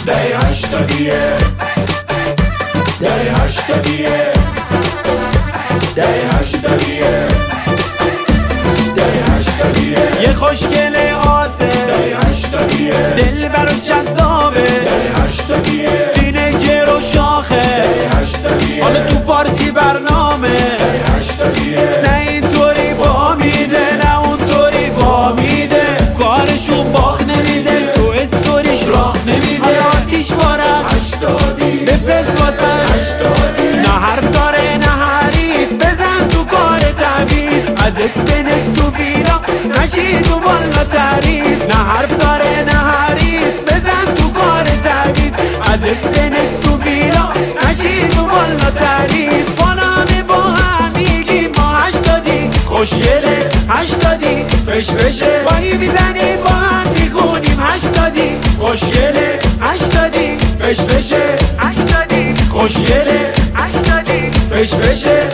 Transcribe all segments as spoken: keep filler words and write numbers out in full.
ده هشتادیه ده هشتادیه ده هشتادیه ده هشتادیه یه خوشگل آسه ده هشتادیه دل برو جذابه ده هشتادیه تینیجر و شاخه ده هشتادیه حالا تو پارتی برنامه ده هشتادیه نه اینطوری با میده نه اونطوری با میده کارشون باخ نمیده تو استوریش راه نمیده آتیش بارد هشتادی بفرست واسه هشتادی نه حرف داره نه حریف بزن تو کار تعویض از اکس به نکس تو ویلا نشی تو بالا تعریف نه حرف داره نه حریف بزن تو کار تعویض از اکس به نکس تو ویلا نشی تو بالا تعریف فلانه با هم میگیم ما هشتادی خوشگله هشتادی فش فشه بایی میزنیم با هم میخونیم هشتادی خوشگله هشتادی فش فشه هشتادی خوشگله هشتادی فش فشه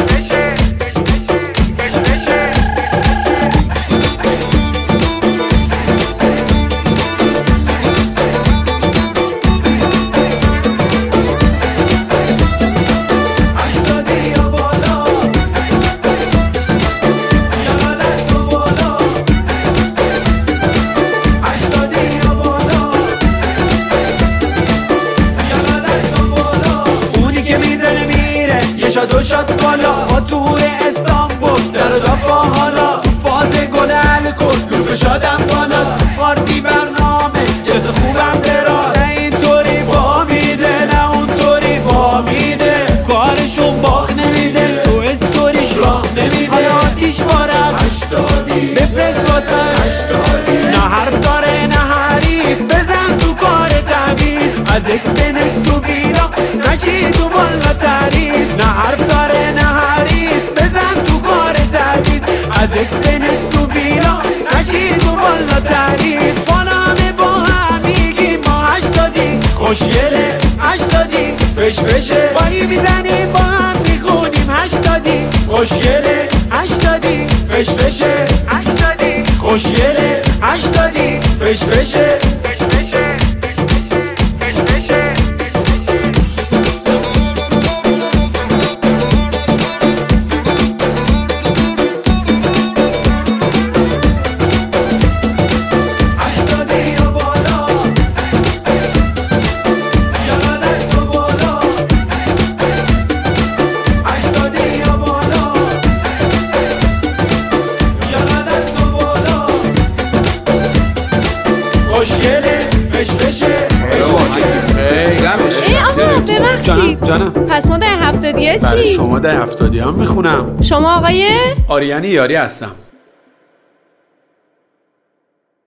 دو شات بالا با تور استانبول در دفا حالا فاز گل الکل لوب شادم بالا پارتی برنامه جز خوبم دراز نه اینطوری با میده نه اونطوری با میده کارشون باخ نمیده تو استوریش راه نمیده آتیش بارد هشتادی بفرست واسه هشتادی نه حرف داره نه حریف بزن تو کار تعویض از اکس به نکس تو ویلا نشی تو بالا تعریف نه حرف داره نه حریف بزن تو کار تعویض از اکس به نکس تو ویلا نشی تو بالا تعریف فلانه با هم میگیم ما هشتادی خوشگله هشتادی فش فشه بایی میزنیم با هم میخونیم هشتادی خوشگله هشتادی فش فشه هشتادی خوشگله هشتادی فش فشه خوشگله فش فشه ای آقا ببخشید جانم جانم پس ما ده هفتادیه چی؟ برای شما ده هفتادی هم میخونم. شما آقای؟ آریانی یاری هستم.